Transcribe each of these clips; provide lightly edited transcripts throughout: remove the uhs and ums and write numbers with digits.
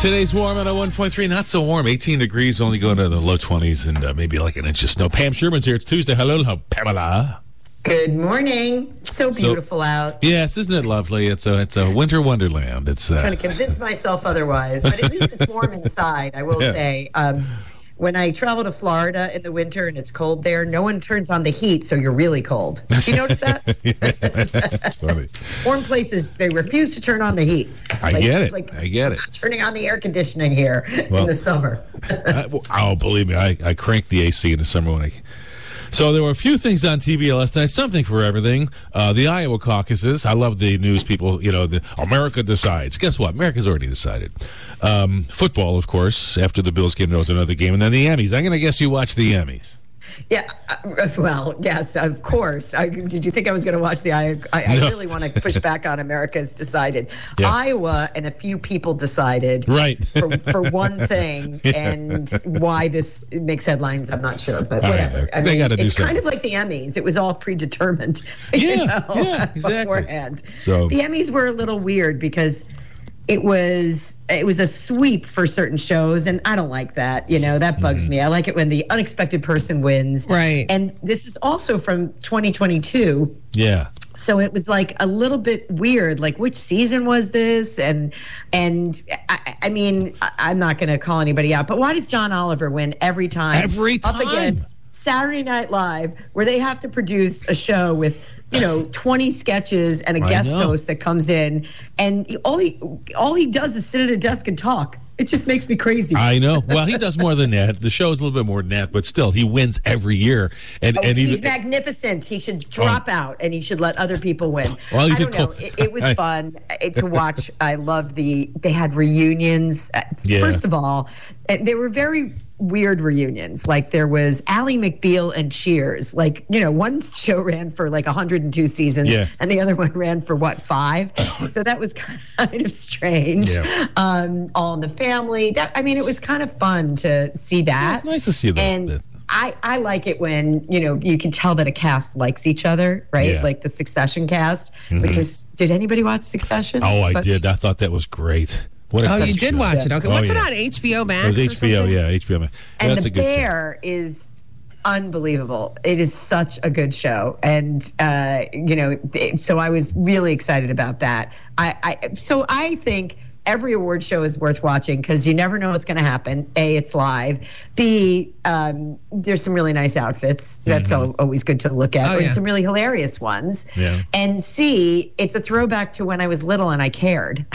Today's warm at 1.3. Not so warm. 18 degrees, only going to the low 20s, and maybe like an inch of snow. Pam Sherman's here. It's Tuesday. Hello, Pamela. Good morning. So beautiful out. Yes, isn't it lovely? It's a winter wonderland. It's trying to convince myself otherwise, but at least it's warm inside. I will say. When I travel to Florida in the winter and it's cold there, no one turns on the heat, so you're really cold. Do you notice that? That's funny. Warm places, they refuse to turn on the heat. I get it. Turning on the air conditioning here in the summer. Believe me, I crank the AC in the summer when I... So there were a few things on TV last night, something for everything. The Iowa caucuses. I love the news people, America decides. Guess what? America's already decided. Football, of course, after the Bills game, there was another game. And then the Emmys. I'm going to guess you watched the Emmys. Yeah, well, yes, of course. Did you think I was going to watch the Iowa? I really want to push back on America's decided. Yeah. Iowa and a few people decided for one thing, and why this makes headlines, I'm not sure, but whatever. Right. They got to do something. It's kind of like the Emmys. It was all predetermined, yeah, exactly. beforehand. So the Emmys were a little weird because it was a sweep for certain shows, and I don't like that. That bugs me. I like it when the unexpected person wins. Right. And this is also from 2022. Yeah. So it was like a little bit weird. Like, which season was this? And I mean, I'm not going to call anybody out, but why does John Oliver win every time? Every time. Up against Saturday Night Live, where they have to produce a show with 20 sketches and a guest host that comes in, and all he does is sit at a desk and talk. It just makes me crazy. I know. Well, he does more than that. The show is a little bit more than that, but still, he wins every year. And he's magnificent. He should drop out, and he should let other people win. Well, I don't know. It was fun to watch. I loved they had reunions. Yeah. First of all, they were very weird reunions. Like, there was Ally McBeal and Cheers. Like, one show ran for like 102 seasons, and the other one ran for 5? So that was kind of strange. Yeah. All in the Family. It was kind of fun to see that. Yeah, it's nice to see that. And I like it when, you can tell that a cast likes each other, right? Yeah. Like the Succession cast, which is, did anybody watch Succession? Oh, I did. I thought that was great. You did watch it. Okay. What's it on? HBO Max? It was HBO, HBO Max. And The Bear is unbelievable. It is such a good show. And, so I was really excited about that. So I think every award show is worth watching because you never know what's going to happen. A, it's live. B, there's some really nice outfits. That's always good to look at. And some really hilarious ones. Yeah. And C, it's a throwback to when I was little and I cared.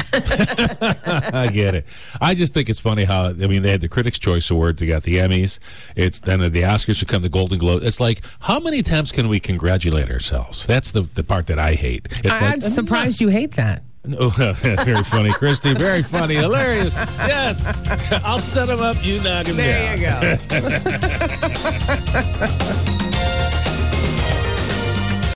I get it. I just think it's funny how, they had the Critics' Choice Awards, they got the Emmys. Then the Oscars should come, the Golden Globe. It's like, how many times can we congratulate ourselves? That's the part that I hate. I'm surprised you hate that. Oh, that's very funny, Christy. Very funny, hilarious. Yes, I'll set him up. You knock him down. There you go.